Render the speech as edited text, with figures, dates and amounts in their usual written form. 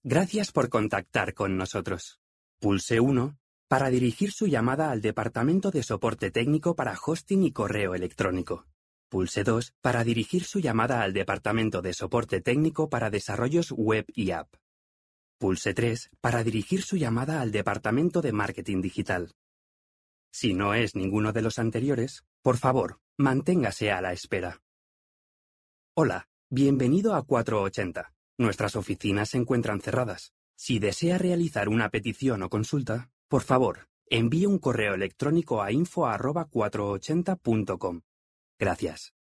Gracias por contactar con nosotros. Pulse 1 para dirigir su llamada al Departamento de Soporte Técnico para Hosting y Correo Electrónico. Pulse 2 para dirigir su llamada al Departamento de Soporte Técnico para Desarrollos Web y App. Pulse 3 para dirigir su llamada al Departamento de Marketing Digital. Si no es ninguno de los anteriores, por favor, manténgase a la espera. Hola, bienvenido a 480. Nuestras oficinas se encuentran cerradas. Si desea realizar una petición o consulta, por favor, envíe un correo electrónico a info@480.com. Gracias.